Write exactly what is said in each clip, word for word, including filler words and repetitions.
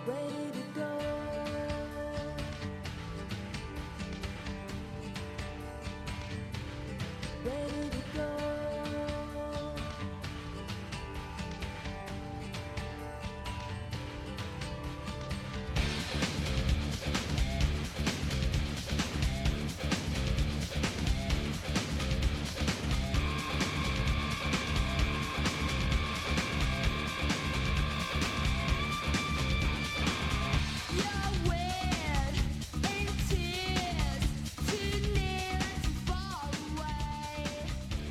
ready to go. Ready to go. You're weird in tears, too near and too far away.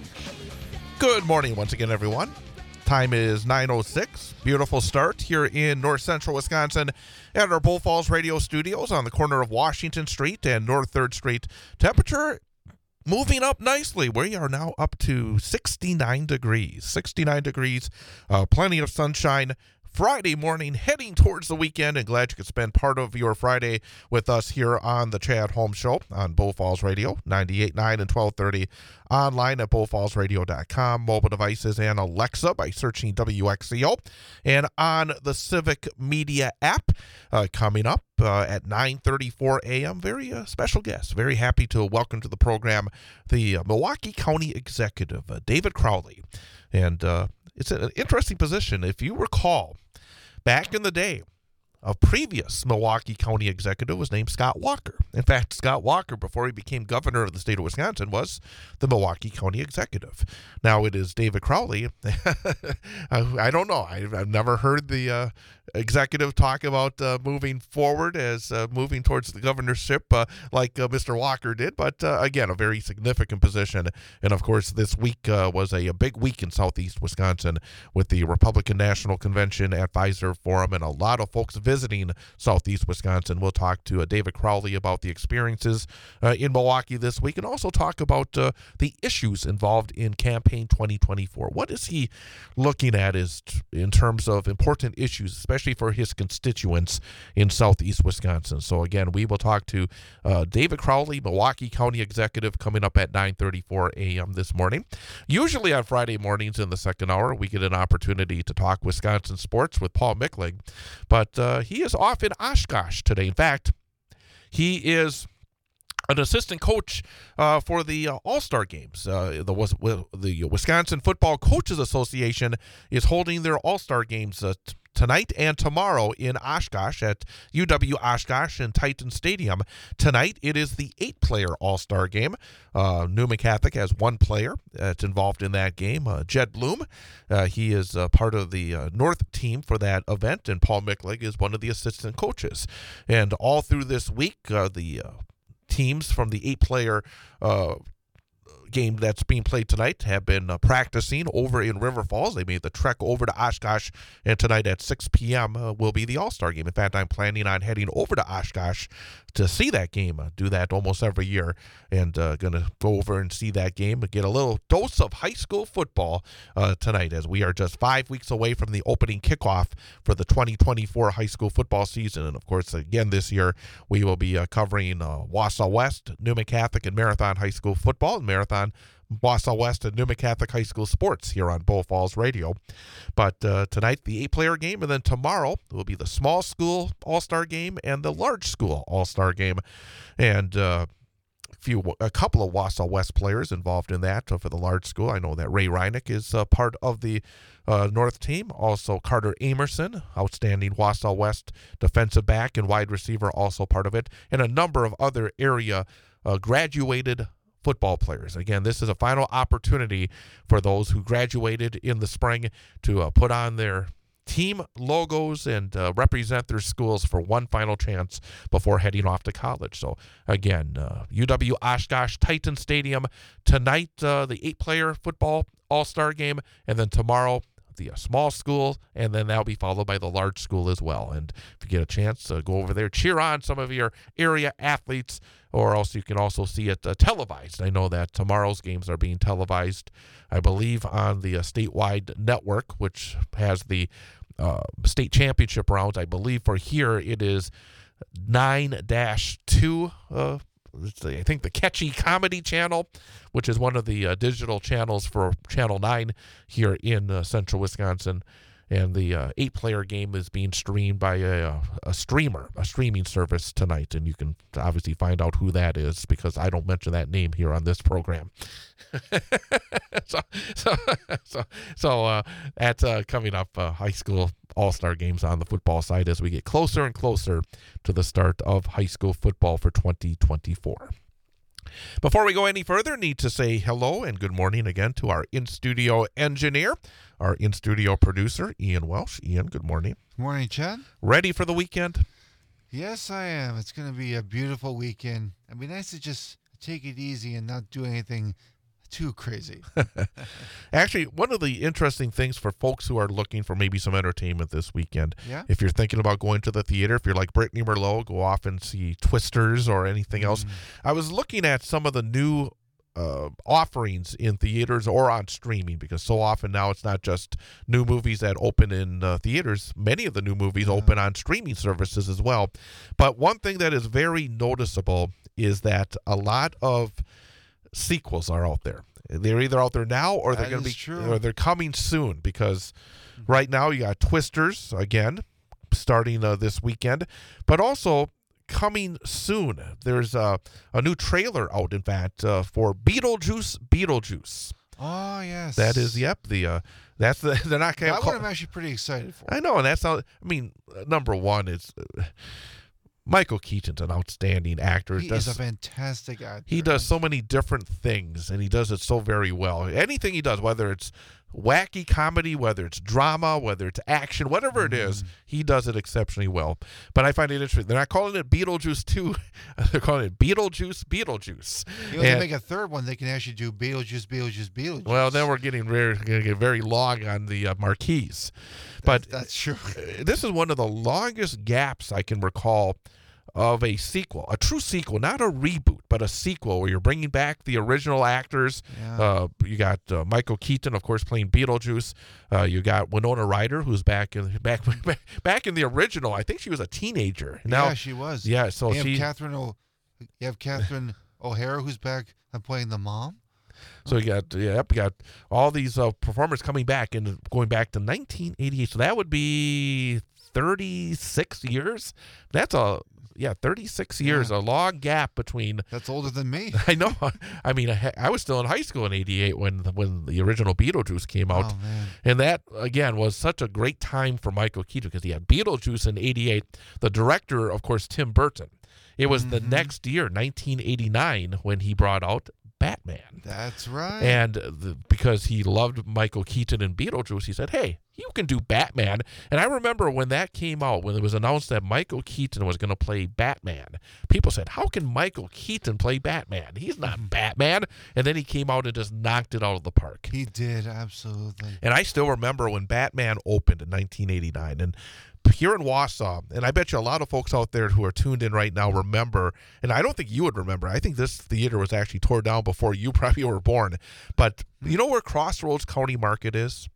Good morning once again, everyone. Time is nine oh six. Beautiful start here in north central Wisconsin at our Bull Falls Radio Studios on the corner of Washington Street and North third Street. Temperature moving up nicely. We are now up to sixty-nine degrees. sixty-nine degrees, uh, plenty of sunshine. Friday morning, heading towards the weekend, and glad you could spend part of your Friday with us here on the Chad Holmes Show on Bull Falls Radio, ninety-eight point nine and twelve thirty, online at bull falls radio dot com, mobile devices and Alexa by searching W X C O, and on the Civic Media app. Uh, coming up uh, at nine thirty-four a.m., very uh, special guest. Very happy to welcome to the program the uh, Milwaukee County Executive, uh, David Crowley. And uh, it's an interesting position. If you recall, back in the day, a previous Milwaukee County executive was named Scott Walker. In fact, Scott Walker, before he became governor of the state of Wisconsin, was the Milwaukee County executive. Now it is David Crowley. I don't know. I've, I've never heard the uh, executive talk about uh, moving forward as uh, moving towards the governorship uh, like uh, Mister Walker did. But uh, again, a very significant position. And of course, this week uh, was a, a big week in southeast Wisconsin with the Republican National Convention at Pfizer Forum and a lot of folks visiting. visiting southeast Wisconsin. We'll talk to uh, David Crowley about the experiences uh, in Milwaukee this week and also talk about uh, the issues involved in campaign twenty twenty-four. What is he looking at is t- in terms of important issues, especially for his constituents in southeast Wisconsin? So again, we will talk to uh, David Crowley, Milwaukee County Executive, coming up at nine thirty-four a.m. this morning. Usually on Friday mornings in the second hour, we get an opportunity to talk Wisconsin sports with Paul Mickling, but uh, he is off in Oshkosh today. In fact, he is an assistant coach uh, for the uh, All-Star Games. Uh, the, the Wisconsin Football Coaches Association is holding their All-Star Games uh, t- tonight and tomorrow in Oshkosh at U W Oshkosh and Titan Stadium. Tonight, it is the eight-player All-Star Game. Uh, Newman Catholic has one player that's involved in that game, uh, Jed Bloom. Uh, he is uh, part of the uh, North team for that event, and Paul Mickling is one of the assistant coaches. And all through this week, uh, the uh, teams from the eight-player uh, game that's being played tonight have been uh, practicing over in River Falls. They made the trek over to Oshkosh, and tonight at six p.m. Uh, will be the All-Star Game. In fact, I'm planning on heading over to Oshkosh to see that game. I do that almost every year, and uh, going to go over and see that game and get a little dose of high school football uh, tonight, as we are just five weeks away from the opening kickoff for the twenty twenty-four high school football season. And of course, again this year, we will be uh, covering uh, Wausau West, Newman Catholic, and Marathon High School football, and Marathon, Wausau West, and Newman Catholic High School sports here on Bull Falls Radio. But uh, tonight, the eight-player game, and then tomorrow will be the small school all-star game and the large school all-star game. And uh, a few, a couple of Wausau West players involved in that uh, for the large school. I know that Ray Reinick is uh, part of the uh, North team. Also, Carter Amerson, outstanding Wausau West defensive back and wide receiver, also part of it, and a number of other area uh, graduated football players. Again, this is a final opportunity for those who graduated in the spring to uh, put on their team logos and uh, represent their schools for one final chance before heading off to college. So again, uh, U W Oshkosh Titan Stadium tonight, uh, the eight-player football all-star game, and then tomorrow the uh, small school, and then that'll be followed by the large school as well. And if you get a chance, uh, go over there, cheer on some of your area athletes, or else you can also see it uh, televised. I know that tomorrow's games are being televised, I believe, on the uh, statewide network, which has the uh, state championship rounds. I believe for here it is nine dash two, uh, I think the Catchy Comedy Channel, which is one of the uh, digital channels for Channel nine here in uh, central Wisconsin. And the uh, eight-player game is being streamed by a, a streamer, a streaming service tonight. And you can obviously find out who that is because I don't mention that name here on this program. so, so, so, so uh, that's uh, coming up. Uh, high school all-star games on the football side as we get closer and closer to the start of high school football for twenty twenty-four. Before we go any further, need to say hello and good morning again to our in-studio engineer, our in-studio producer, Ian Welsh. Ian, good morning. Good morning, Chad. Ready for the weekend? Yes, I am. It's going to be a beautiful weekend. It'd be nice to just take it easy and not do anything too crazy. Actually, one of the interesting things for folks who are looking for maybe some entertainment this weekend, Yeah? if you're thinking about going to the theater, if you're like Brittany Merlot, go off and see Twisters or anything else. Mm. I was looking at some of the new uh, offerings in theaters or on streaming because so often now it's not just new movies that open in uh, theaters. Many of the new movies Yeah. open on streaming services as well. But one thing that is very noticeable is that a lot of sequels are out there. They're either out there now or they're That going to is be true. or they're coming soon because right now you got Twisters again starting uh, this weekend, but also coming soon. There's uh, a new trailer out, in fact, uh, for Beetlejuice. Beetlejuice. Oh, yes. That is, yep. The uh, that's the they're not going That to. one I'm actually pretty excited for. I know, and that's not. I mean, uh, number one is. Uh, Michael Keaton's an outstanding actor. He does, is a fantastic actor. he does so many different things, and he does it so very well. Anything he does, whether it's wacky comedy, whether it's drama, whether it's action, whatever it is, he does it exceptionally well. But I find it interesting. They're not calling it Beetlejuice two. They're calling it Beetlejuice, Beetlejuice. You know, if And- they make a third one, they can actually do Beetlejuice, Beetlejuice, Beetlejuice. well, then we're getting very, gonna get very long on the uh, marquees. That's- But that's true. uh, this is one of the longest gaps I can recall of a sequel, a true sequel, not a reboot, but a sequel where you're bringing back the original actors. Yeah. Uh, you got uh, Michael Keaton, of course, playing Beetlejuice. Uh, you got Winona Ryder, who's back in back back in the original. I think she was a teenager. Now, yeah, she was. yeah, so you have she. Catherine. O- you have Catherine O'Hara, who's back and playing the mom. So you got yep, you got all these uh, performers coming back and going back to nineteen eighty-eight. So that would be thirty-six years. That's a yeah, thirty-six years, Yeah. a long gap between. That's older than me. I know. I mean, I, I was still in high school in eighty-eight when when the original Beetlejuice came out. Oh man. And that, again, was such a great time for Michael Keaton because he had Beetlejuice in eighty-eight. The director, of course, Tim Burton. It was the Mhm. next year, nineteen eighty-nine, when he brought out Batman. That's right. And the, because he loved Michael Keaton and Beetlejuice, he said, hey, you can do Batman. And I remember when that came out, when it was announced that Michael Keaton was going to play Batman, people said, how can Michael Keaton play Batman? He's not Batman. And then he came out and just knocked it out of the park. he did, absolutely. And I still remember when Batman opened in nineteen eighty-nine. And here in Wausau, and I bet you a lot of folks out there who are tuned in right now remember, and I don't think you would remember. I think this theater was actually torn down before you probably were born. But you know where Crossroads County Market is?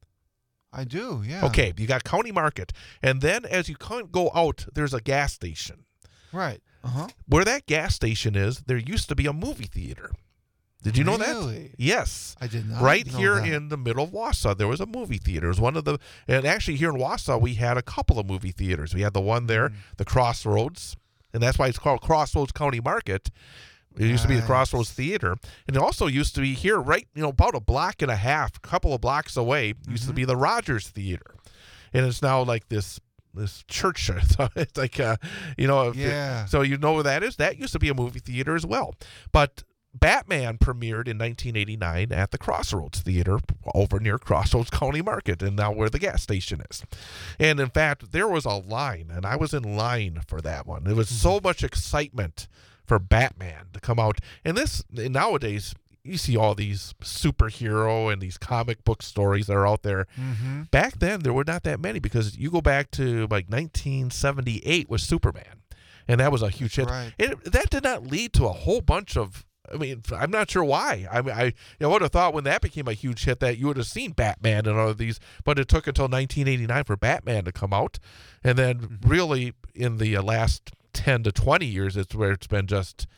I do, yeah. Okay, you got County Market. And then as you can't go out, there's a gas station. Right. Uh-huh. Where that gas station is, there used to be a movie theater. Did you know that? Really? Yes. I did not Right know here that. in the middle of Wausau, there was a movie theater. It was one of the, and actually here in Wausau, we had a couple of movie theaters. We had the one there, Mm. the Crossroads, and that's why it's called Crossroads County Market. It used to be the Nice. Crossroads Theater, and it also used to be here, right, you know, about a block and a half, a couple of blocks away, used to Mhm. be the Rogers Theater, and it's now like this this church. So it's like, uh, you know, if it- Yeah. so you know where that is. That used to be a movie theater as well, but Batman premiered in nineteen eighty-nine at the Crossroads Theater over near Crossroads County Market, and now where the gas station is. And in fact, there was a line, and I was in line for that one. There was so much excitement for Batman to come out. And this, and nowadays, you see all these superhero and these comic book stories that are out there. Mm-hmm. Back then, there were not that many because you go back to like nineteen seventy-eight with Superman, and that was a huge hit. right. It, that did not lead to a whole bunch of. I mean, I'm not sure why. I mean, I, I would have thought when that became a huge hit that you would have seen Batman and all of these, but it took until nineteen eighty-nine for Batman to come out, and then Mm-hmm. really in the uh, last ten to twenty years, it's where it's been just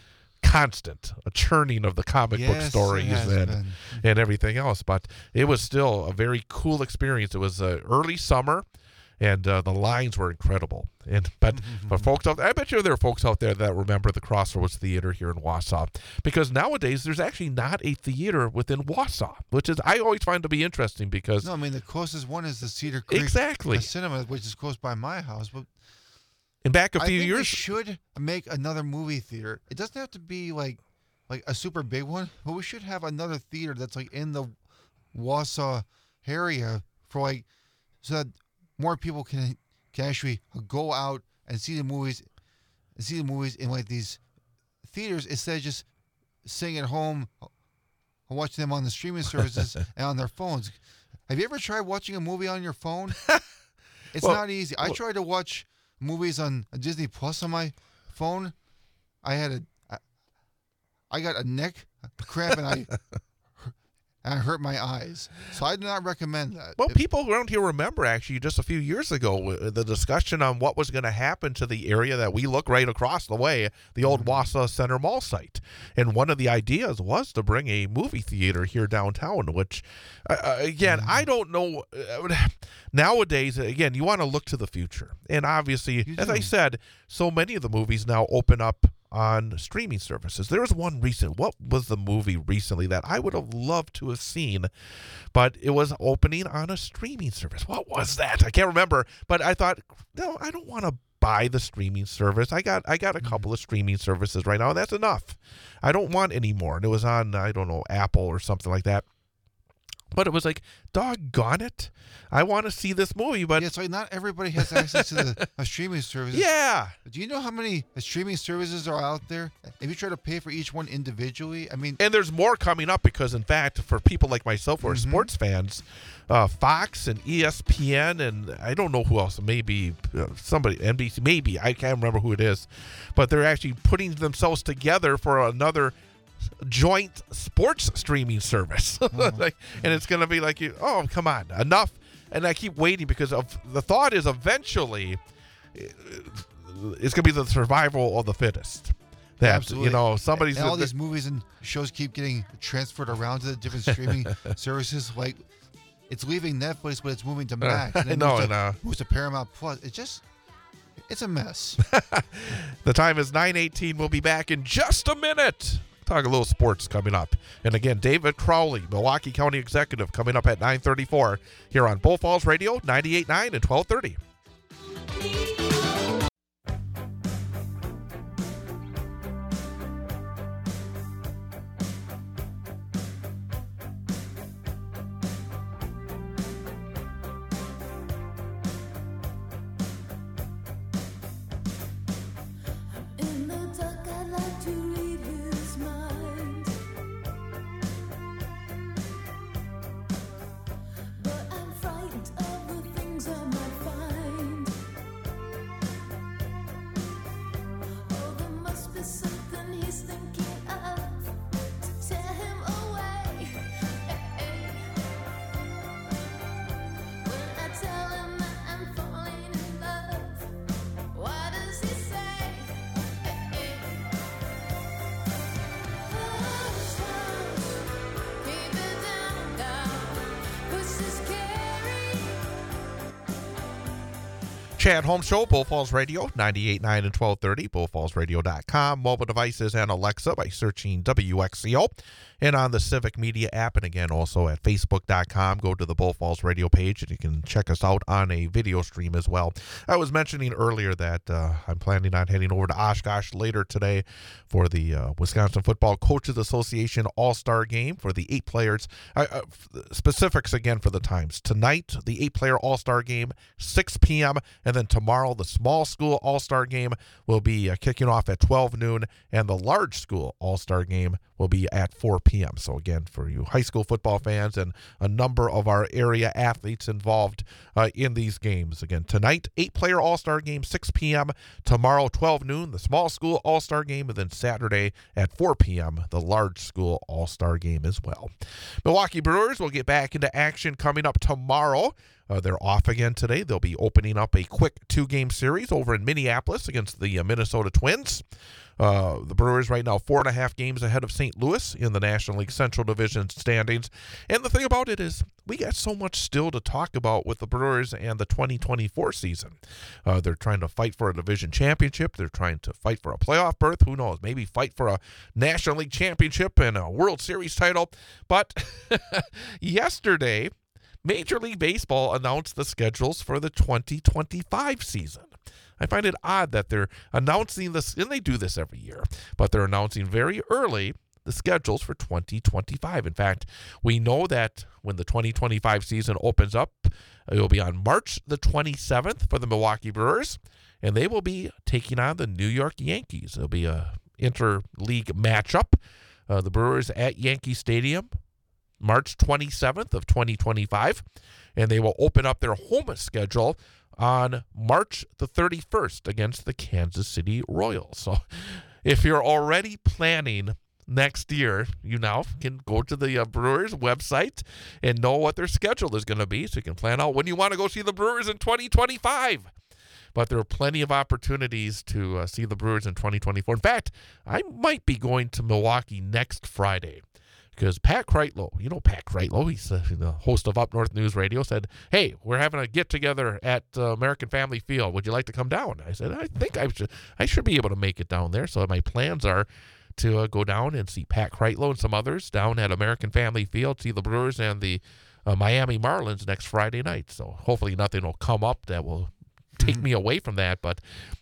constant a churning of the comic book Yes, it stories has and been. and everything else. But it was still a very cool experience. It was uh, early summer, and uh, the lines were incredible. And but for folks out there, I bet you there are folks out there that remember the Crossroads Theater here in Wausau, because nowadays there's actually not a theater within Wausau, which is I always find to be interesting because No, I mean the closest one is the Cedar Creek exactly. uh, Cinema, which is close by my house. But And back a I few think they years, should make another movie theater. It doesn't have to be like like a super big one, but we should have another theater that's like in the Wausau area for like so that more people can can actually go out and see the movies see the movies in like these theaters instead of just sitting at home and watching them on the streaming services and on their phones. Have you ever tried watching a movie on your phone? It's Well, not easy. I well- tried to watch movies on Disney Plus on my phone. I had a, I, I got a neck cramp and I, and I hurt my eyes. So I do not recommend that. well, If- people around here remember actually just a few years ago uh, the discussion on what was going to happen to the area that we look right across the way, the old Wausau Center Mall site. And one of the ideas was to bring a movie theater here downtown, which, uh, uh, again, I don't know. Uh, nowadays, again, you want to look to the future. And obviously, You as I do. said, so many of the movies now open up on streaming services. There was one recent, what was the movie recently that I would have loved to have seen, but it was opening on a streaming service. What was that? I can't remember, but I thought, no, I don't want to buy the streaming service. I got I got a couple of streaming services right now, and that's enough. I don't want any more. And it was on, I don't know, Apple or something like that. But it was like, doggone it. I want to see this movie, but yeah, it's like not everybody has access to the uh, streaming services. yeah. Do you know how many uh, streaming services are out there? If you try to pay for each one individually, I mean, And there's more coming up because, in fact, for people like myself who are Mhm. sports fans, uh, Fox and E S P N and I don't know who else, maybe uh, somebody, N B C, maybe, I can't remember who it is, but they're actually putting themselves together for another joint sports streaming service. Like, and it's going to be like, you, oh, come on, enough. And I keep waiting because of the thought is eventually uh, it's going to be the survival of the fittest. That, Absolutely. you know, somebody's and all these movies and shows keep getting transferred around to the different streaming services. Like, it's leaving Netflix, but it's moving to Max. I and then know, moves and, to, uh, moves to Paramount Plus. It just, it's a mess. The time is nine eighteen. We'll be back in just a minute. Talk a little sports coming up. And again, David Crowley, Milwaukee County Executive, coming up at nine thirty-four here on Bull Falls Radio, ninety-eight point nine and twelve thirty. In the dark, I like to read his mind, but I'm frightened of the things I might find. Oh, there must be something he's thinking of to tear him away. When I tell him that I'm falling in love, what does he say? Hush, hush, keep it down, down, 'cause it's scary. Chad Holmes Show, Bull Falls Radio, ninety-eight point nine and twelve thirty, bull falls radio dot com, mobile devices, and Alexa by searching W X C O, and on the Civic Media app, and again, also at facebook dot com. Go to the Bull Falls Radio page, and you can check us out on a video stream as well. I was mentioning earlier that uh, I'm planning on heading over to Oshkosh later today for the uh, Wisconsin Football Coaches Association All-Star Game for the eight players. Uh, uh, specifics again for the times. Tonight, the eight-player All-Star Game, six p.m., and then tomorrow, the small school All-Star Game will be uh, kicking off at twelve noon, and the large school All-Star Game will be at four p.m. So again, for you high school football fans and a number of our area athletes involved uh, in these games. Again, tonight, eight-player All-Star Game, six p.m. Tomorrow, twelve noon, the small school All-Star Game, and then Saturday at four p.m., the large school All-Star Game as well. Milwaukee Brewers will get back into action coming up tomorrow Uh, they're off again today. They'll be opening up a quick two-game series over in Minneapolis against the uh, Minnesota Twins. Uh, the Brewers right now four and a half games ahead of Saint Louis in the National League Central Division standings. And the thing about it is we got so much still to talk about with the Brewers and the twenty twenty-four season. Uh, they're trying to fight for a division championship. They're trying to fight for a playoff berth. Who knows? Maybe fight for a National League championship and a World Series title. But yesterday, Major League Baseball announced the schedules for the twenty twenty-five season. I find it odd that they're announcing this, and they do this every year, but they're announcing very early the schedules for twenty twenty-five. In fact, we know that when the twenty twenty-five season opens up, it will be on March the twenty-seventh for the Milwaukee Brewers, and they will be taking on the New York Yankees. It'll be a interleague matchup. Uh, the Brewers at Yankee Stadium, March twenty-seventh of twenty twenty-five, and they will open up their home schedule on March the thirty-first against the Kansas City Royals. So if you're already planning next year, you now can go to the uh, Brewers website and know what their schedule is going to be, so you can plan out when you want to go see the Brewers in twenty twenty-five. But there are plenty of opportunities to uh, see the Brewers in twenty twenty-four. In fact, I might be going to Milwaukee next Friday, because Pat Kreitlow, you know Pat Kreitlow, he's uh, the host of Up North News Radio, said, hey, we're having a get-together at uh, American Family Field. Would you like to come down? I said, I think I should I should be able to make it down there. So my plans are to uh, go down and see Pat Kreitlow and some others down at American Family Field, see the Brewers and the uh, Miami Marlins next Friday night. So hopefully nothing will come up that will take me away from that, but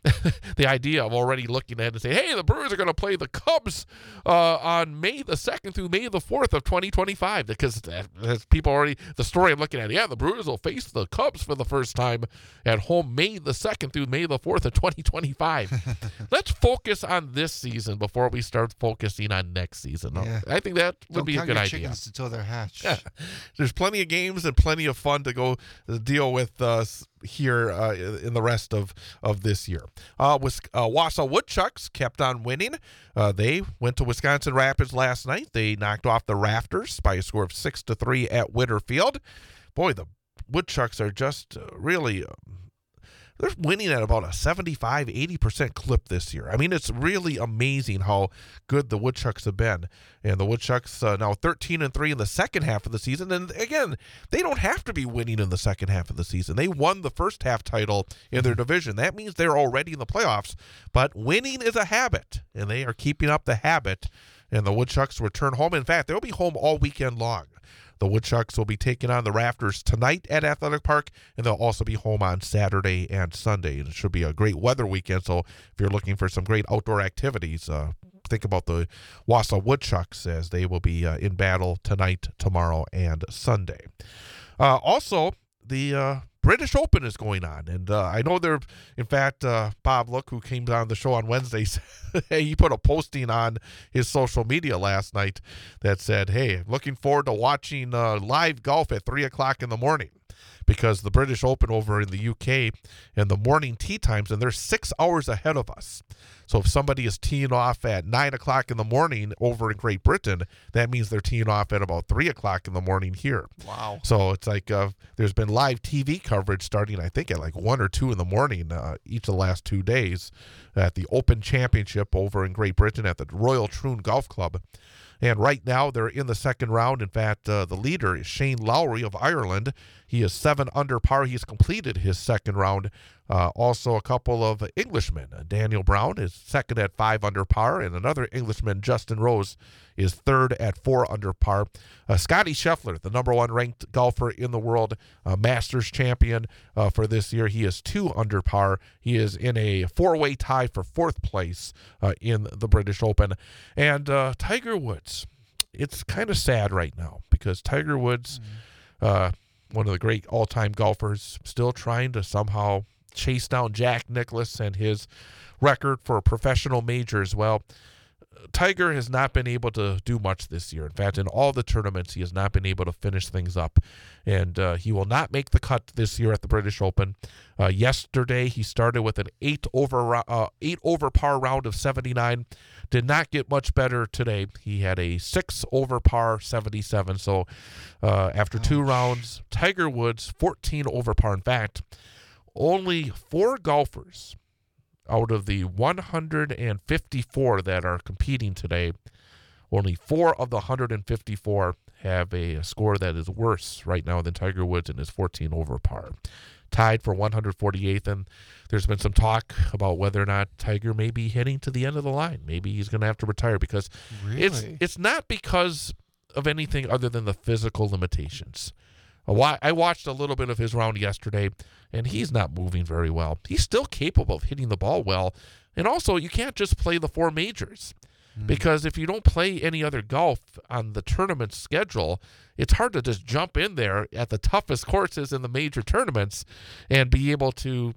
the idea of already looking at it and saying, hey, the Brewers are going to play the Cubs uh, on May the second through May the fourth of twenty twenty-five, because as people already, the story I'm looking at, yeah, the Brewers will face the Cubs for the first time at home May the second through May the fourth of twenty twenty-five. Let's focus on this season before we start focusing on next season. Yeah. I think that would Don't be a count good your idea. chickens until they're hatched. Yeah. There's plenty of games and plenty of fun to go uh, deal with uh, here uh, in the rest of, of this year. Uh, Wis- uh, Wausau Woodchucks kept on winning. Uh, they went to Wisconsin Rapids last night. They knocked off the Rafters by a score of six to three at Witter Field. Boy, the Woodchucks are just uh, really... Uh, they're winning at about a seventy-five, eighty percent clip this year. I mean, it's really amazing how good the Woodchucks have been. And the Woodchucks uh, now thirteen and three in the second half of the season. And again, they don't have to be winning in the second half of the season. They won the first half title in their division. That means they're already in the playoffs. But winning is a habit, and they are keeping up the habit. And the Woodchucks return home. In fact, they'll be home all weekend long. The Woodchucks will be taking on the Rafters tonight at Athletic Park, and they'll also be home on Saturday and Sunday. And it should be a great weather weekend, so if you're looking for some great outdoor activities, uh, think about the Wausau Woodchucks, as they will be uh, in battle tonight, tomorrow, and Sunday. Uh, also, the uh, British Open is going on, and uh, I know there, in fact, uh, Bob Look, who came on the show on Wednesday, he put a posting on his social media last night that said, hey, looking forward to watching uh, live golf at three o'clock in the morning, because the British Open over in the U K and the morning tee times, and they're six hours ahead of us. So if somebody is teeing off at nine o'clock in the morning over in Great Britain, that means they're teeing off at about three o'clock in the morning here. Wow. So it's like uh, there's been live T V coverage starting, I think, at like one or two in the morning uh, each of the last two days at the Open Championship over in Great Britain at the Royal Troon Golf Club. And right now they're in the second round. In fact, uh, the leader is Shane Lowry of Ireland. He is seven under par. He's completed his second round. Uh, also, a couple of Englishmen. Uh, Daniel Brown is second at five under par, and another Englishman, Justin Rose, is third at four under par. Uh, Scotty Scheffler, the number one ranked golfer in the world, uh, Masters champion uh, for this year, he is two under par. He is in a four-way tie for fourth place uh, in the British Open. And uh, Tiger Woods, it's kind of sad right now, because Tiger Woods, uh, one of the great all-time golfers, still trying to somehow chase down Jack Nicklaus and his record for professional majors. Well, Tiger has not been able to do much this year. In fact, in all the tournaments, he has not been able to finish things up. And uh, he will not make the cut this year at the British Open. Uh, yesterday, he started with an eight over uh, eight over par round of seventy-nine. Did not get much better today. He had a six over par seventy-seven. So uh, after two Ouch. rounds, Tiger Woods fourteen over par. In fact, only four golfers out of the one hundred fifty-four that are competing today, only four of the one hundred fifty-four have a score that is worse right now than Tiger Woods and is fourteen over par. Tied for one hundred forty-eighth, and there's been some talk about whether or not Tiger may be heading to the end of the line. Maybe he's going to have to retire because it's Really? it's not because of anything other than the physical limitations. A wa- I watched a little bit of his round yesterday, and he's not moving very well. He's still capable of hitting the ball well. And also, you can't just play the four majors. Because if you don't play any other golf on the tournament schedule, it's hard to just jump in there at the toughest courses in the major tournaments and be able to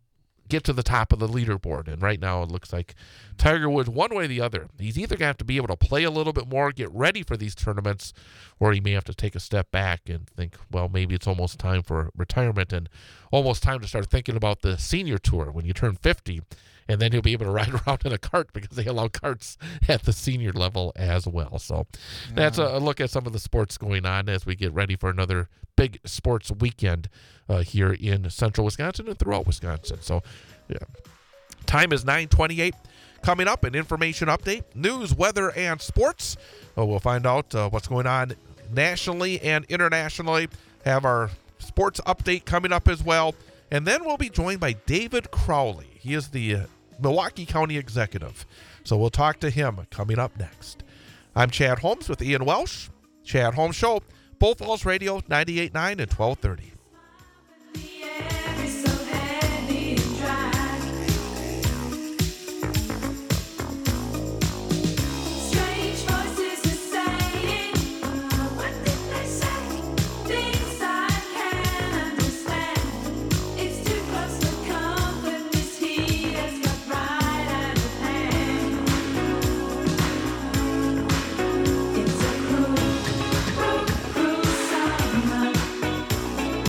get to the top of the leaderboard. And right now it looks like Tiger Woods, one way or the other, he's either going to have to be able to play a little bit more, get ready for these tournaments, or he may have to take a step back and think, well, maybe it's almost time for retirement and almost time to start thinking about the senior tour when you turn fifty. And then he'll be able to ride around in a cart because they allow carts at the senior level as well. So Yeah. that's a, a look at some of the sports going on as we get ready for another big sports weekend uh, here in central Wisconsin and throughout Wisconsin. So yeah. Time is nine twenty-eight. Coming up, an information update, news, weather, and sports. Uh, we'll find out uh, what's going on nationally and internationally. Have our sports update coming up as well. And then we'll be joined by David Crowley. He is the uh, Milwaukee County Executive. So we'll talk to him coming up next. I'm Chad Holmes with Ian Welsh. Chad Holmes Show, Bull Falls Radio, ninety-eight point nine and twelve thirty. Strange voices are saying, what did they say? Things I can't understand. It's too close for comfort. This heat has got right out of hand. It's a cruel, cruel, cruel summer.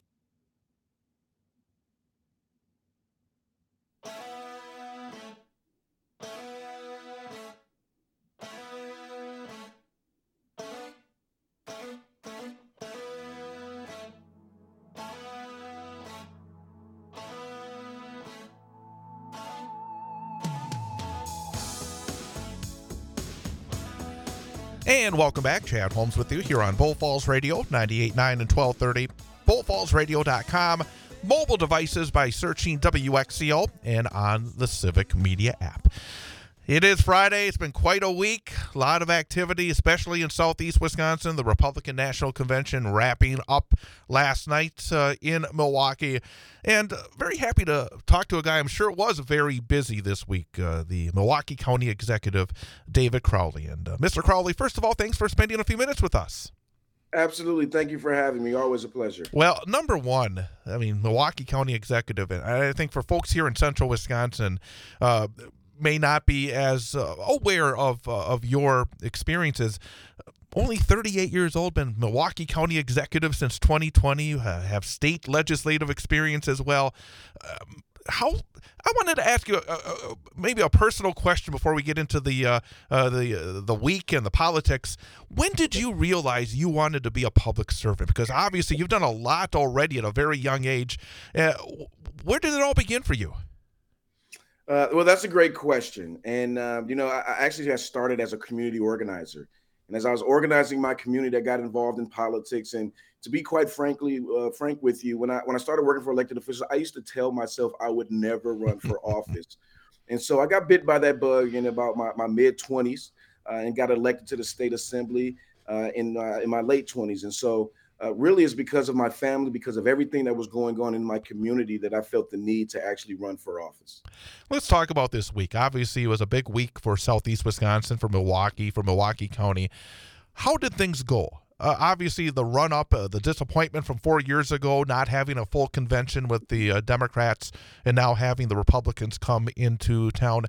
And welcome back. Chad Holmes with you here on Bull Falls Radio, ninety-eight point nine and twelve thirty, bull falls radio dot com, mobile devices by searching W X C O, and on the Civic Media app. It is Friday. It's been quite a week. A lot of activity, especially in southeast Wisconsin. The Republican National Convention wrapping up last night uh, in Milwaukee. And uh, very happy to talk to a guy I'm sure was very busy this week, uh, the Milwaukee County Executive, David Crowley. And uh, Mister Crowley, first of all, thanks for spending a few minutes with us. Absolutely. Thank you for having me. Always a pleasure. Well, number one, I mean, Milwaukee County Executive, and I think for folks here in central Wisconsin, uh, may not be as uh, aware of uh, of your experiences. Only thirty-eight years old, been Milwaukee County Executive since twenty twenty, uh, have state legislative experience as well. Um, how I wanted to ask you uh, uh, maybe a personal question before we get into the uh, uh, the uh, the week and the politics. When did you realize you wanted to be a public servant? Because obviously you've done a lot already at a very young age. Uh, where did it all begin for you? Uh, well, that's a great question. And, uh, you know, I, I actually got started as a community organizer. And as I was organizing my community, I got involved in politics. And to be quite frankly, uh, frank with you, when I when I started working for elected officials, I used to tell myself I would never run for office. And so I got bit by that bug in about my, my mid-twenties uh, and got elected to the state assembly uh, in, uh, in my late twenties. And so Uh, really is because of my family, because of everything that was going on in my community that I felt the need to actually run for office. Let's talk about this week. Obviously, it was a big week for southeast Wisconsin, for Milwaukee, for Milwaukee County. How did things go? Uh, obviously, the run-up, uh, the disappointment from four years ago, not having a full convention with the uh, Democrats and now having the Republicans come into town.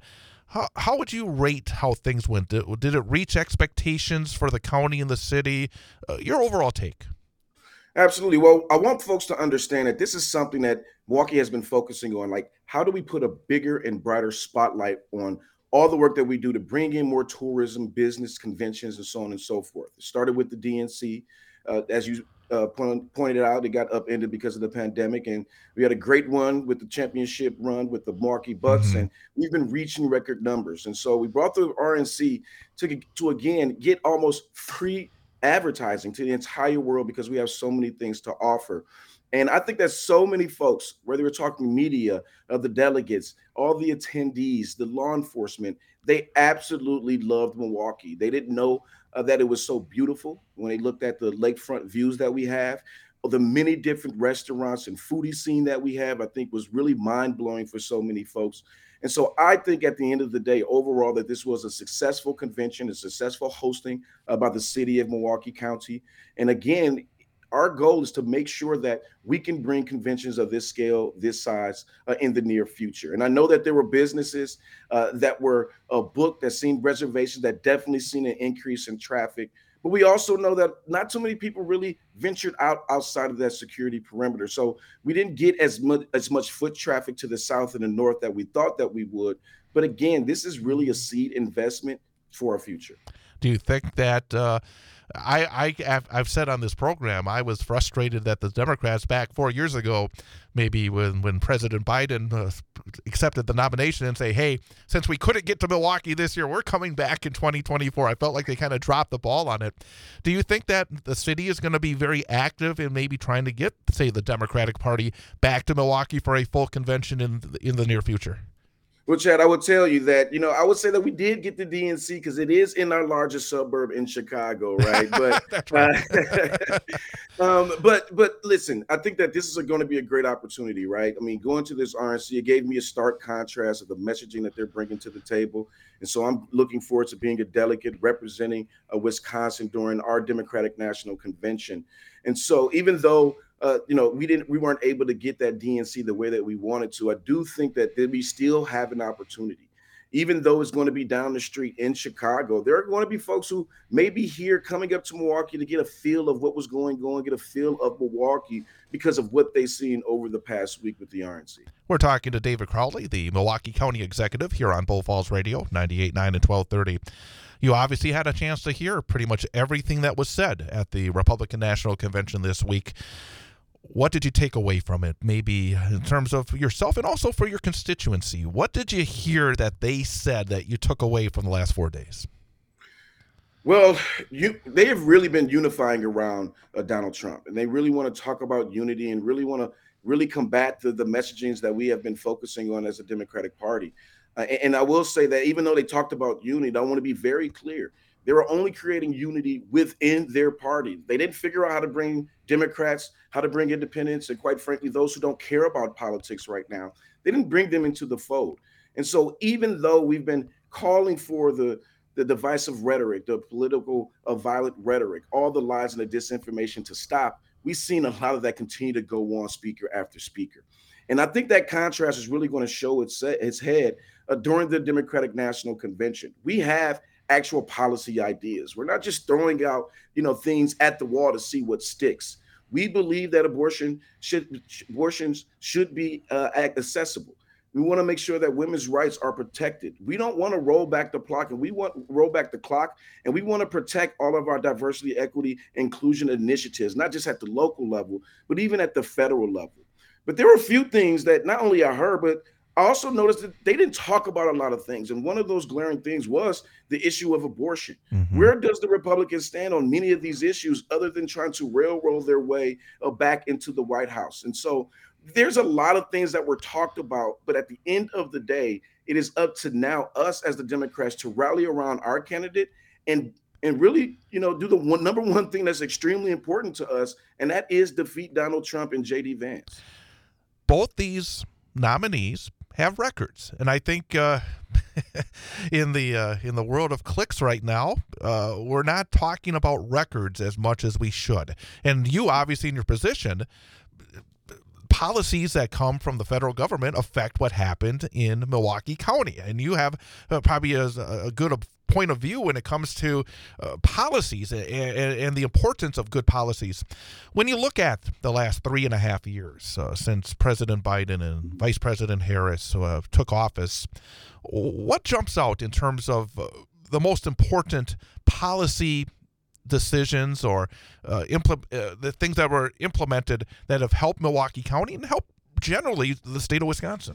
How, how would you rate how things went? Did, did it reach expectations for the county and the city? Uh, your overall take. Absolutely. Well, I want folks to understand that this is something that Milwaukee has been focusing on. Like, how do we put a bigger and brighter spotlight on all the work that we do to bring in more tourism, business, conventions, and so on and so forth? It started with the D N C. Uh, as you uh, point, pointed out, it got upended because of the pandemic. And we had a great run with the championship run with the Milwaukee Bucks. Mm-hmm. And we've been reaching record numbers. And so we brought the R N C to, to again, get almost free advertising to the entire world because we have so many things to offer. And I think that so many folks, whether we're talking media, uh, the delegates, all the attendees, the law enforcement, they absolutely loved Milwaukee. They didn't know uh, that it was so beautiful when they looked at the lakefront views that we have. The many different restaurants and foodie scene that we have, I think was really mind-blowing for so many folks. And so I think at the end of the day, overall, that this was a successful convention, a successful hosting uh, by the city of Milwaukee County. And again, our goal is to make sure that we can bring conventions of this scale, this size uh, in the near future. And I know that there were businesses uh, that were uh, booked, that seen reservations, that definitely seen an increase in traffic. But we also know that not too many people really ventured out outside of that security perimeter. So we didn't get as much as much foot traffic to the south and the north that we thought that we would. But again, this is really a seed investment for our future. Do you think that uh, I, I, I've said on this program, I was frustrated that the Democrats back four years ago, maybe when, when President Biden uh, accepted the nomination and say, hey, since we couldn't get to Milwaukee this year, we're coming back in twenty twenty-four. I felt like they kind of dropped the ball on it. Do you think that the city is going to be very active in maybe trying to get, say, the Democratic Party back to Milwaukee for a full convention in, in the near future? Well, Chad, I would tell you that, you know, I would say that we did get the D N C because it is in our largest suburb in Chicago, right? But, right. uh, um, but, but listen, I think that this is going to be a great opportunity, right? I mean, going to this R N C, it gave me a stark contrast of the messaging that they're bringing to the table. And so I'm looking forward to being a delegate representing uh, Wisconsin during our Democratic National Convention. And so even though Uh, you know, we didn't, we weren't able to get that D N C the way that we wanted to, I do think that we still have an opportunity. Even though it's going to be down the street in Chicago, there are going to be folks who may be here coming up to Milwaukee to get a feel of what was going on, get a feel of Milwaukee because of what they've seen over the past week with the R N C. We're talking to David Crowley, the Milwaukee County Executive here on Bull Falls Radio, ninety-eight point nine and twelve thirty. You obviously had a chance to hear pretty much everything that was said at the Republican National Convention this week. What did you take away from it, maybe in terms of yourself and also for your constituency? What did you hear that they said that you took away from the last four days? Well, you they have really been unifying around uh, Donald Trump, and they really want to talk about unity and really want to really combat the, the messagings that we have been focusing on as a Democratic Party. Uh, and, and I will say that even though they talked about unity, I want to be very clear. They were only creating unity within their party. They didn't figure out how to bring Democrats, how to bring independents, and quite frankly, those who don't care about politics right now, they didn't bring them into the fold. And so even though we've been calling for the, the divisive rhetoric, the political uh, violent rhetoric, all the lies and the disinformation to stop, we've seen a lot of that continue to go on speaker after speaker. And I think that contrast is really going to show its, its head uh, during the Democratic National Convention. We have actual policy ideas. We're not just throwing out, you know, things at the wall to see what sticks. We believe that abortion should abortions should be uh, accessible. We want to make sure that women's rights are protected. We don't want to roll back the clock, and we want roll back the clock, and we want to protect all of our diversity, equity, inclusion initiatives, not just at the local level, but even at the federal level. But there were a few things that not only I heard, but I also noticed that they didn't talk about a lot of things. And one of those glaring things was the issue of abortion. Mm-hmm. Where does the Republicans stand on many of these issues other than trying to railroad their way uh, back into the White House? And so there's a lot of things that were talked about. But at the end of the day, it is up to now us as the Democrats to rally around our candidate and and really, you know, do the one number one thing that's extremely important to us. And that is defeat Donald Trump and J D Vance. Both these nominees have records, and I think uh, in the uh, in the world of clicks right now, uh, we're not talking about records as much as we should. And you, obviously, in your position, policies that come from the federal government affect what happened in Milwaukee County. And you have uh, probably a, a good point of view when it comes to uh, policies and, and, and the importance of good policies. When you look at the last three and a half years uh, since President Biden and Vice President Harris uh, took office, what jumps out in terms of uh, the most important policy decisions or uh, implement uh, the things that were implemented that have helped Milwaukee County and helped generally the state of Wisconsin?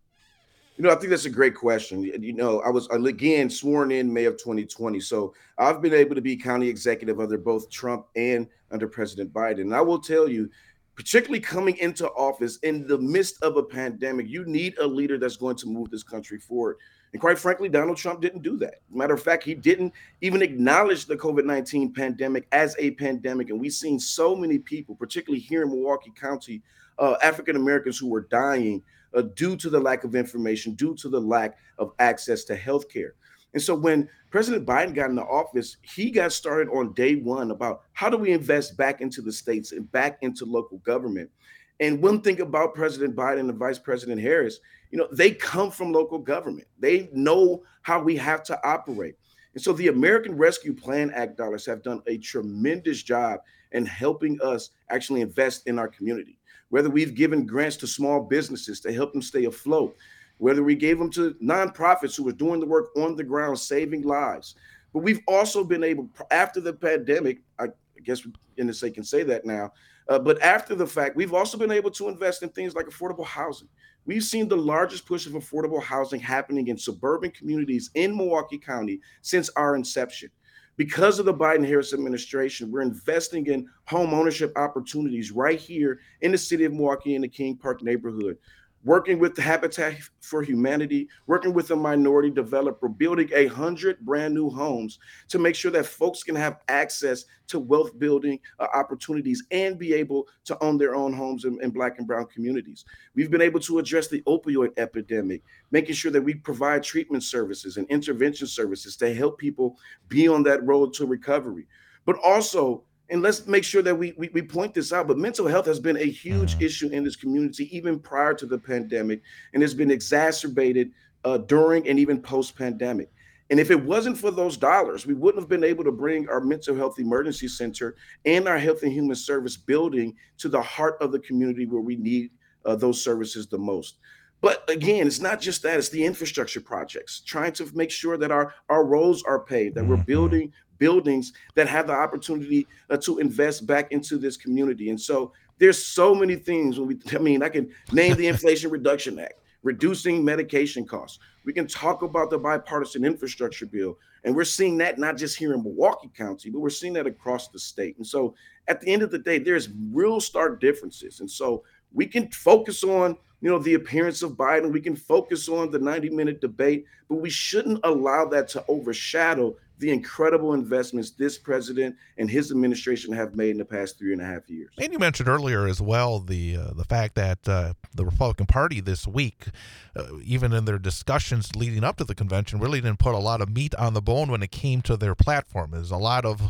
You know, I think that's a great question. You know, I was again sworn in May of twenty twenty. So I've been able to be county executive under both Trump and under President Biden. And I will tell you, particularly coming into office in the midst of a pandemic, you need a leader that's going to move this country forward. And quite frankly, Donald Trump didn't do that. Matter of fact, he didn't even acknowledge the COVID nineteen pandemic as a pandemic. And we've seen so many people, particularly here in Milwaukee County, uh, African Americans who were dying uh, due to the lack of information, due to the lack of access to health care. And so when President Biden got into office, he got started on day one about how do we invest back into the states and back into local government. And one thing about President Biden and Vice President Harris, you know, they come from local government. They know how we have to operate. And so the American Rescue Plan Act dollars have done a tremendous job in helping us actually invest in our community. Whether we've given grants to small businesses to help them stay afloat, whether we gave them to nonprofits who were doing the work on the ground, saving lives. But we've also been able, after the pandemic, I guess in the sake can say that now, uh, but after the fact, we've also been able to invest in things like affordable housing. We've seen the largest push of affordable housing happening in suburban communities in Milwaukee County since our inception. Because of the Biden-Harris administration, we're investing in home ownership opportunities right here in the city of Milwaukee in the King Park neighborhood, working with the Habitat for Humanity, working with a minority developer, building a hundred brand new homes to make sure that folks can have access to wealth building uh, opportunities and be able to own their own homes in, in Black and brown communities. We've been able to address the opioid epidemic, making sure that we provide treatment services and intervention services to help people be on that road to recovery. But also, and let's make sure that we, we we point this out, but mental health has been a huge issue in this community, even prior to the pandemic, and has been exacerbated uh, during and even post-pandemic. And if it wasn't for those dollars, we wouldn't have been able to bring our mental health emergency center and our health and human service building to the heart of the community where we need uh, those services the most. But again, it's not just that, it's the infrastructure projects, trying to make sure that our, our roads are paved, that we're building buildings that have the opportunity uh, to invest back into this community. And so there's so many things when we, I mean, I can name the Inflation Reduction Act, reducing medication costs. We can talk about the bipartisan infrastructure bill. And we're seeing that not just here in Milwaukee County, but we're seeing that across the state. And so at the end of the day, there's real stark differences. And so we can focus on, you know, the appearance of Biden. We can focus on the ninety minute debate, but we shouldn't allow that to overshadow the incredible investments this president and his administration have made in the past three and a half years. And you mentioned earlier as well the uh, the fact that uh, the Republican Party this week, uh, even in their discussions leading up to the convention, really didn't put a lot of meat on the bone when it came to their platform. There's a lot of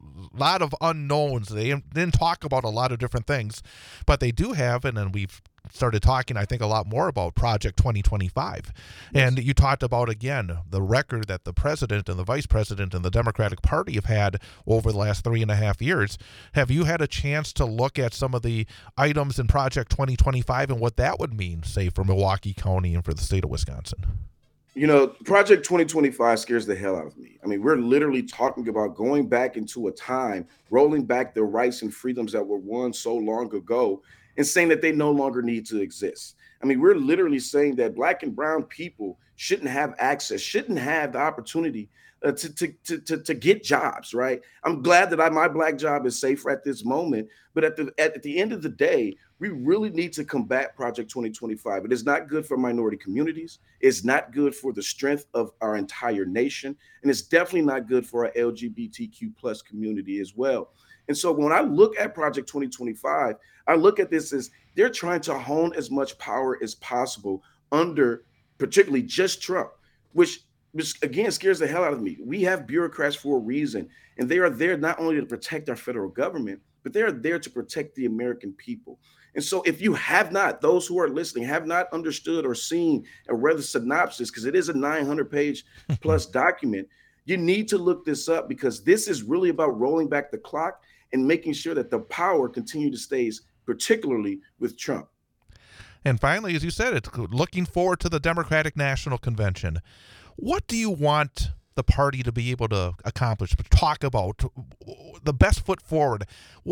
lot of unknowns. They didn't talk about a lot of different things, but they do have, and then we've started talking, I think, a lot more about Project twenty twenty-five. Yes. And you talked about, again, the record that the president and the vice president and the Democratic Party have had over the last three and a half years. Have you had a chance to look at some of the items in Project twenty twenty-five and what that would mean, say, for Milwaukee County and for the state of Wisconsin? You know, Project twenty twenty-five scares the hell out of me. I mean, we're literally talking about going back into a time, rolling back the rights and freedoms that were won so long ago, and saying that they no longer need to exist. I mean, we're literally saying that Black and brown people shouldn't have access, shouldn't have the opportunity uh, to, to, to, to, to get jobs, right? I'm glad that I, my Black job is safer at this moment, but at the, at the end of the day, we really need to combat Project twenty twenty-five. It is not good for minority communities. It's not good for the strength of our entire nation. And it's definitely not good for our L G B T Q plus community as well. And so when I look at Project twenty twenty-five, I look at this as they're trying to hone as much power as possible under particularly just Trump, which, which again scares the hell out of me. We have bureaucrats for a reason, and they are there not only to protect our federal government, but they are there to protect the American people. And so if you have not, those who are listening have not understood or seen and read the synopsis, because it is a nine hundred page plus document, you need to look this up, because this is really about rolling back the clock and making sure that the power continue to stays, particularly with Trump. And finally, as you said, it's looking forward to the Democratic National Convention. What do you want the party to be able to accomplish, talk about, the best foot forward?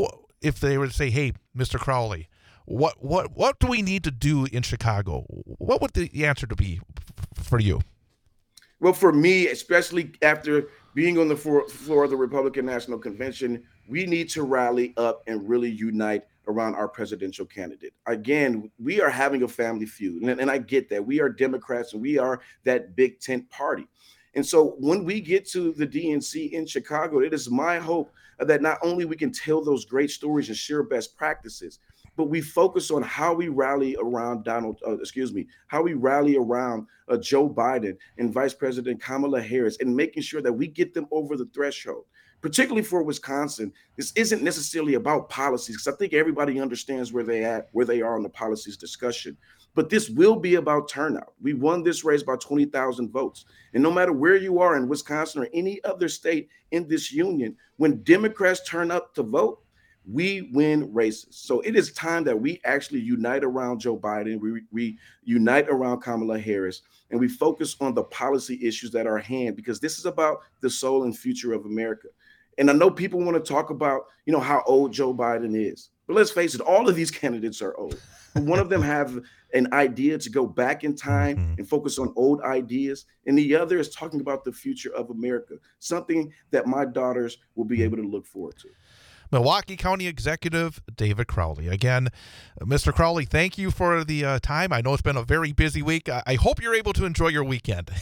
If they were to say, hey, Mister Crowley, what what what do we need to do in Chicago? What would the answer to be for you? Well, for me, especially after being on the floor of the Republican National Convention, we need to rally up and really unite around our presidential candidate. Again, we are having a family feud, and, and I get that. We are Democrats, and we are that big tent party. And so when we get to the D N C in Chicago, it is my hope that not only we can tell those great stories and share best practices, but we focus on how we rally around Donald, uh, excuse me, how we rally around uh, Joe Biden and Vice President Kamala Harris, and making sure that we get them over the threshold. Particularly for Wisconsin, this isn't necessarily about policies, because I think everybody understands where they at, where they are on the policies discussion. But this will be about turnout. We won this race by twenty thousand votes. And no matter where you are in Wisconsin or any other state in this union, when Democrats turn up to vote, we win races. So it is time that we actually unite around Joe Biden. We, we unite around Kamala Harris, and we focus on the policy issues that are at hand, because this is about the soul and future of America. And I know people want to talk about, you know, how old Joe Biden is. But let's face it, all of these candidates are old. But one of them have an idea to go back in time Mm-hmm. and focus on old ideas. And the other is talking about the future of America, something that my daughters will be able to look forward to. Milwaukee County Executive David Crowley. Again, Mister Crowley, thank you for the uh, time. I know it's been a very busy week. I, I hope you're able to enjoy your weekend.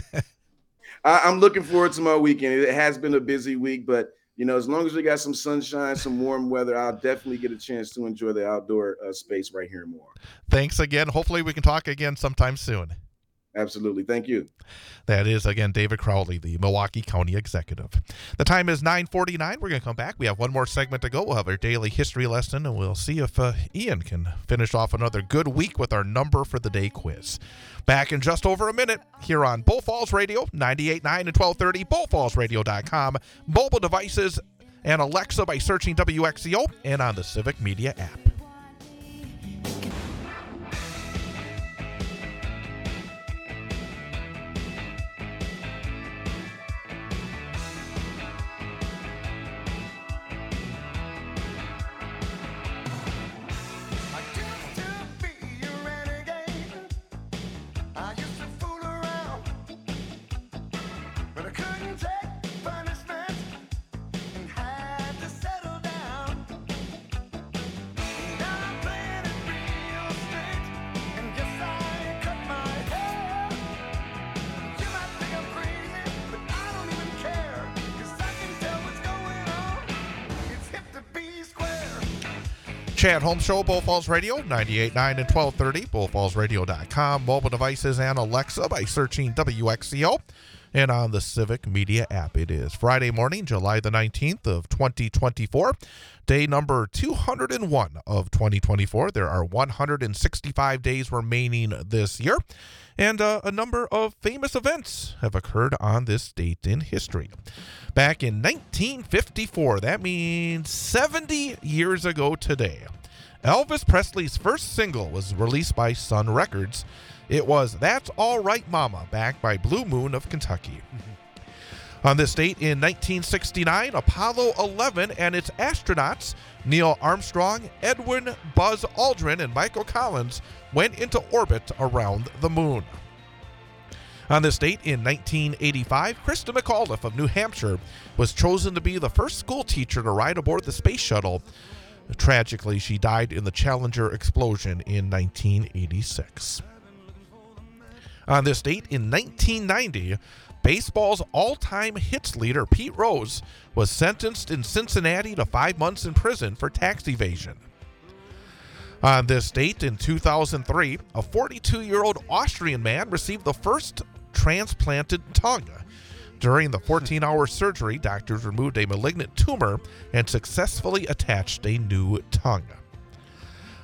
I, I'm looking forward to my weekend. It has been a busy week, but you know, as long as we got some sunshine, some warm weather, I'll definitely get a chance to enjoy the outdoor uh, space right here in Milwaukee. Thanks again. Hopefully we can talk again sometime soon. Absolutely. Thank you. That is, again, David Crowley, the Milwaukee County Executive. The time is nine forty-nine. We're going to come back. We have one more segment to go. We'll have our daily history lesson, and we'll see if uh, Ian can finish off another good week with our number for the day quiz. Back in just over a minute here on Bull Falls Radio, ninety-eight point nine and twelve thirty, bull falls radio dot com, mobile devices, and Alexa by searching W X C O, and on the Civic Media app. Chad Holmes Show, Bull Falls Radio, ninety-eight point nine and twelve thirty, bull falls radio dot com, mobile devices, and Alexa by searching W X C O, and on the Civic Media app. It is Friday morning, July the nineteenth of twenty twenty-four, day number two hundred one of twenty twenty-four. There are one hundred sixty-five days remaining this year, and uh, a number of famous events have occurred on this date in history. Back in nineteen fifty-four, that means seventy years ago today, Elvis Presley's first single was released by Sun Records. It was That's All Right Mama, backed by Blue Moon of Kentucky. Mm-hmm. On this date in nineteen sixty-nine, Apollo eleven and its astronauts, Neil Armstrong, Edwin Buzz Aldrin, and Michael Collins, went into orbit around the moon. On this date in nineteen eighty-five, Krista McAuliffe of New Hampshire was chosen to be the first school teacher to ride aboard the space shuttle. Tragically, she died in the Challenger explosion in nineteen eighty-six. On this date in nineteen ninety, baseball's all-time hits leader Pete Rose was sentenced in Cincinnati to five months in prison for tax evasion. On this date in two thousand three, a forty-two-year-old Austrian man received the first transplanted tongue. During the fourteen-hour surgery, doctors removed a malignant tumor and successfully attached a new tongue.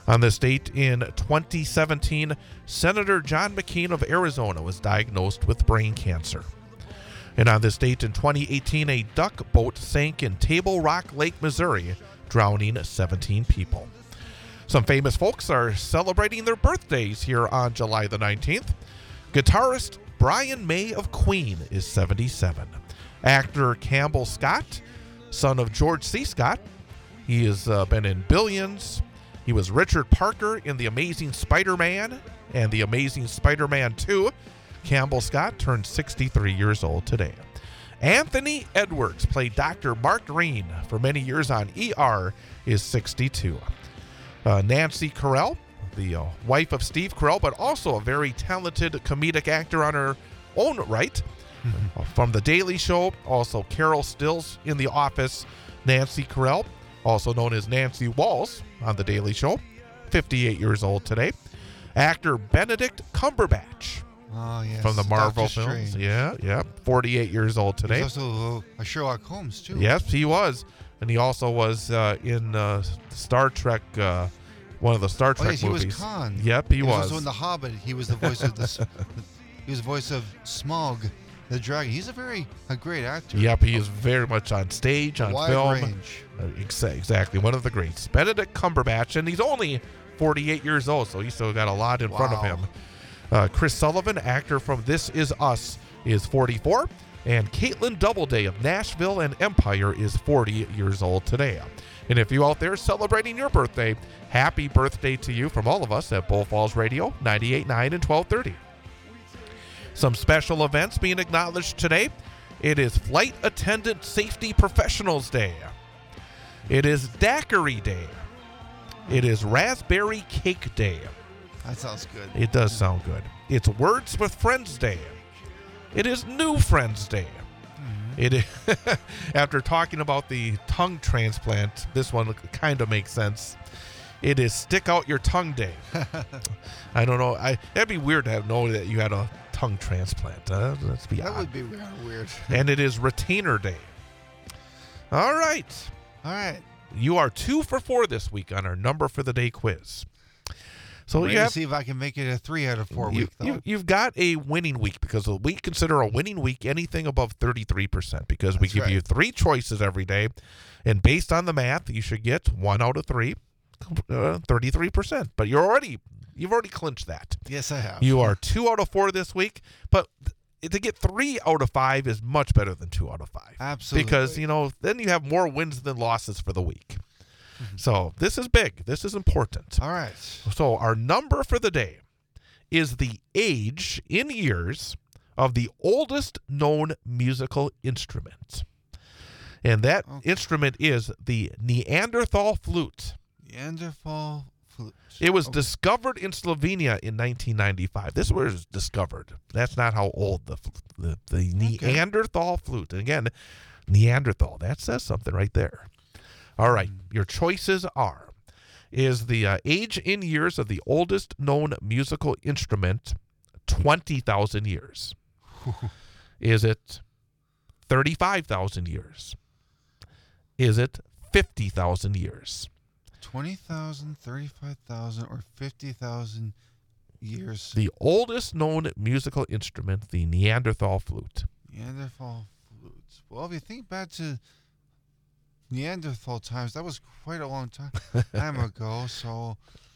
On this date in twenty seventeen, Senator John McCain of Arizona was diagnosed with brain cancer. And on this date in twenty eighteen, a duck boat sank in Table Rock Lake, Missouri, drowning seventeen people. Some famous folks are celebrating their birthdays here on July the nineteenth. Guitarist Brian May of Queen is seventy-seven. Actor Campbell Scott, son of George C. Scott, he has uh, been in Billions. He was Richard Parker in The Amazing Spider-Man and The Amazing Spider-Man two. Campbell Scott turned sixty-three years old today. Anthony Edwards played Doctor Mark Green for many years on E R, is sixty-two. Uh, Nancy Carell, the uh, wife of Steve Carell, but also a very talented comedic actor on her own right. Mm-hmm. From The Daily Show, also Carol Stills in The Office. Nancy Carell, also known as Nancy Walls on The Daily Show, fifty-eight years old today. Actor Benedict Cumberbatch. Oh, yes. From the Marvel Doctor films. Strange. Yeah, yeah. forty-eight years old today. He's also a Sherlock Holmes, too. Yes, he was. And he also was uh, in uh, Star Trek, uh, one of the Star Oh, Trek yes, he movies. was Khan. Yep, he, he was. was also in The Hobbit. He was the voice of this. He was the voice of Smaug, the dragon. He's a very a great actor. Yep, he is very much on stage, on Wide film. range. Uh, ex- exactly, one of the greats. Benedict Cumberbatch, and he's only forty-eight years old, so he's still got a lot in front of Wow. him. Uh, Chris Sullivan, actor from This Is Us, is forty-four. And Caitlin Doubleday of Nashville and Empire is forty years old today. And if you out there celebrating your birthday, happy birthday to you from all of us at Bull Falls Radio, ninety-eight point nine and twelve thirty. Some special events being acknowledged today. It is Flight Attendant Safety Professionals Day. It is Daiquiri Day. It is Raspberry Cake Day. That sounds good. It does sound good. It's Words with Friends Day. It is New Friends Day. Mm-hmm. It is after talking about the tongue transplant, this one kind of makes sense. It is Stick Out Your Tongue Day. I don't know. I that'd be weird to have know that you had a tongue transplant. Uh, let's be That odd. would be weird. weird. And it is Retainer Day. All right. All right. You are two for four this week on our number for the day quiz. So Ready you to have see if I can make it a three out of four you, week, though. you, you've got a winning week because we consider a winning week anything above thirty-three percent because we That's give you right. three choices every day. And based on the math, you should get one out of three, uh, thirty-three percent. But you're already, you've already clinched that. Yes, I have. You are two out of four this week, but to get three out of five is much better than two out of five. Absolutely. Because, you know, then you have more wins than losses for the week. So this is big. This is important. All right. So our number for the day is the age in years of the oldest known musical instrument. And that Okay. instrument is the Neanderthal flute. Neanderthal flute. It was Okay. discovered in Slovenia in nineteen ninety-five. This was discovered. That's not how old the the, the Neanderthal flute. And again, Neanderthal. That says something right there. All right. Your choices are: is the uh, age in years of the oldest known musical instrument twenty thousand years? Is it thirty-five thousand years? Is it fifty thousand years? twenty thousand, thirty-five thousand, or fifty thousand years. The oldest known musical instrument, the Neanderthal flute. Neanderthal flutes. Well, if you think back to Neanderthal times, that was quite a long time, time ago. So,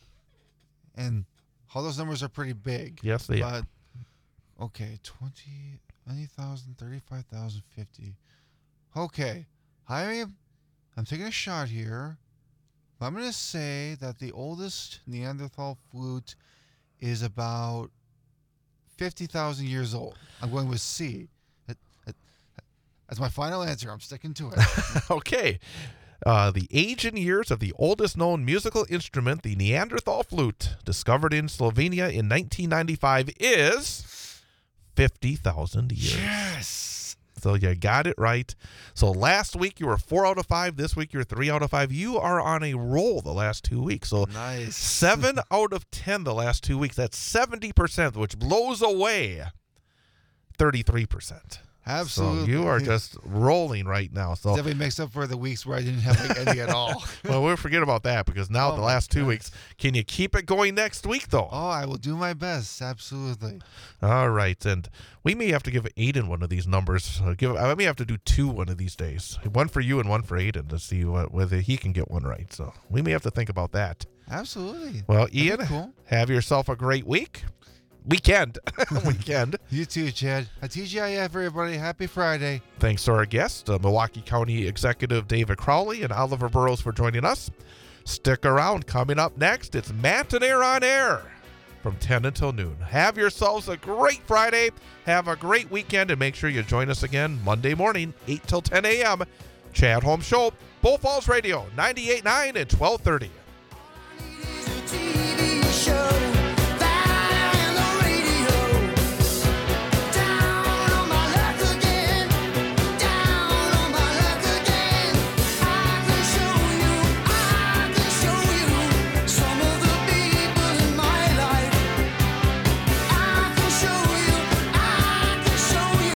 and all those numbers are pretty big. Yes, they are. But, okay, twenty, twenty thousand, thirty-five thousand, fifty. Okay, I am, I'm taking a shot here. I'm going to say that the oldest Neanderthal flute is about fifty thousand years old. I'm going with C. That- that- That's my final answer. I'm sticking to it. Okay. Uh, the age and years of the oldest known musical instrument, the Neanderthal flute, discovered in Slovenia in nineteen ninety-five, is fifty thousand years. Yes. So you got it right. So last week you were four out of five. This week you're three out of five. You are on a roll the last two weeks. So Nice. seven out of ten the last two weeks. That's seventy percent, which blows away thirty-three percent. Absolutely. So you are just rolling right now. So Definitely makes up for the weeks where I didn't have like any at all. well, we'll forget about that because now Oh the my last two gosh. weeks. Can you keep it going next week though? Oh, I will do my best. Absolutely. All right, and we may have to give Aiden one of these numbers. Uh, give I may have to do two one of these days, one for you and one for Aiden to see what, whether he can get one right. So we may have to think about that. Absolutely. Well, That'd be Ian, cool. have yourself a great week. Weekend, weekend. You too, Chad. A T G I F, everybody. Happy Friday. Thanks to our guest, uh, Milwaukee County Executive David Crowley and Oliver Burrows for joining us. Stick around. Coming up next, it's Mattinaire on Air from ten until noon. Have yourselves a great Friday. Have a great weekend, and make sure you join us again Monday morning, eight till ten a.m. Chad Holmes Show, Bull Falls Radio, ninety-eight point nine and twelve thirty.